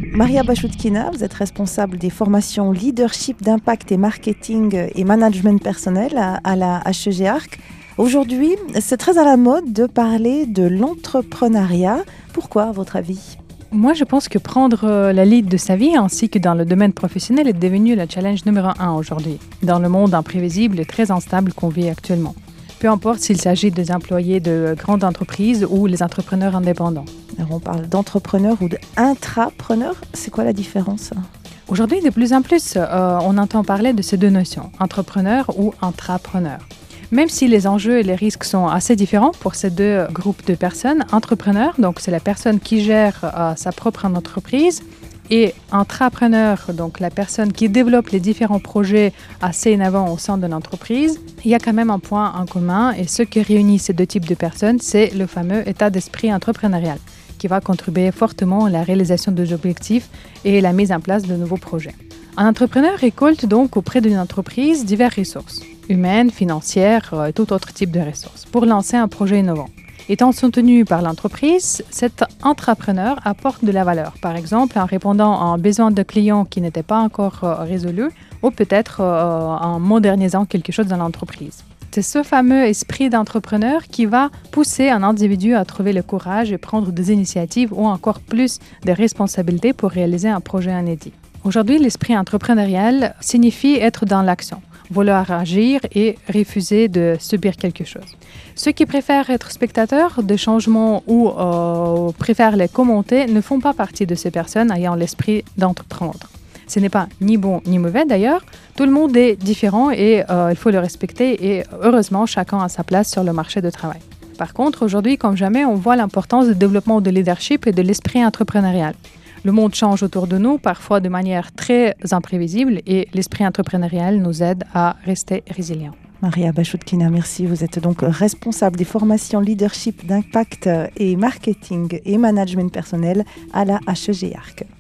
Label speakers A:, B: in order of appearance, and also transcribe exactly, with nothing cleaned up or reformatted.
A: Maria Bachoutkina, vous êtes responsable des formations leadership d'impact et marketing et management personnel à, à la H E G Arc. Aujourd'hui, c'est très à la mode de parler de l'entrepreneuriat. Pourquoi, à votre avis ?
B: Moi, je pense que prendre la lead de sa vie, ainsi que dans le domaine professionnel, est devenu le challenge numéro un aujourd'hui, dans le monde imprévisible et très instable qu'on vit actuellement. Peu importe s'il s'agit des employés de grandes entreprises ou les entrepreneurs indépendants.
A: Alors, on parle d'entrepreneurs ou d'intrapreneurs. C'est quoi la différence ?
B: Aujourd'hui, de plus en plus, euh, on entend parler de ces deux notions, entrepreneur ou intrapreneur. Même si les enjeux et les risques sont assez différents pour ces deux groupes de personnes, entrepreneur, donc c'est la personne qui gère euh, sa propre entreprise, et intrapreneur, donc la personne qui développe les différents projets assez innovants au sein de l'entreprise, il y a quand même un point en commun, et ce qui réunit ces deux types de personnes, c'est le fameux état d'esprit entrepreneurial, qui va contribuer fortement à la réalisation des objectifs et la mise en place de nouveaux projets. Un entrepreneur récolte donc auprès d'une entreprise diverses ressources, humaines, financières, et tout autre type de ressources, pour lancer un projet innovant. Étant soutenu par l'entreprise, cet entrepreneur apporte de la valeur, par exemple en répondant à un besoin de client qui n'était pas encore euh, résolu, ou peut-être euh, en modernisant quelque chose dans l'entreprise. C'est ce fameux esprit d'entrepreneur qui va pousser un individu à trouver le courage et prendre des initiatives ou encore plus de responsabilités pour réaliser un projet inédit. Aujourd'hui, l'esprit entrepreneurial signifie être dans l'action, vouloir agir et refuser de subir quelque chose. Ceux qui préfèrent être spectateurs de changements ou euh, préfèrent les commenter ne font pas partie de ces personnes ayant l'esprit d'entreprendre. Ce n'est pas ni bon ni mauvais d'ailleurs, tout le monde est différent et euh, il faut le respecter et heureusement chacun a sa place sur le marché du travail. Par contre, aujourd'hui comme jamais, on voit l'importance du développement de leadership et de l'esprit entrepreneurial. Le monde change autour de nous, parfois de manière très imprévisible, et l'esprit entrepreneurial nous aide à rester résilients.
A: Maria Bachoutkina, merci. Vous êtes donc responsable des formations leadership d'impact et marketing et management personnel à la H E G Arc.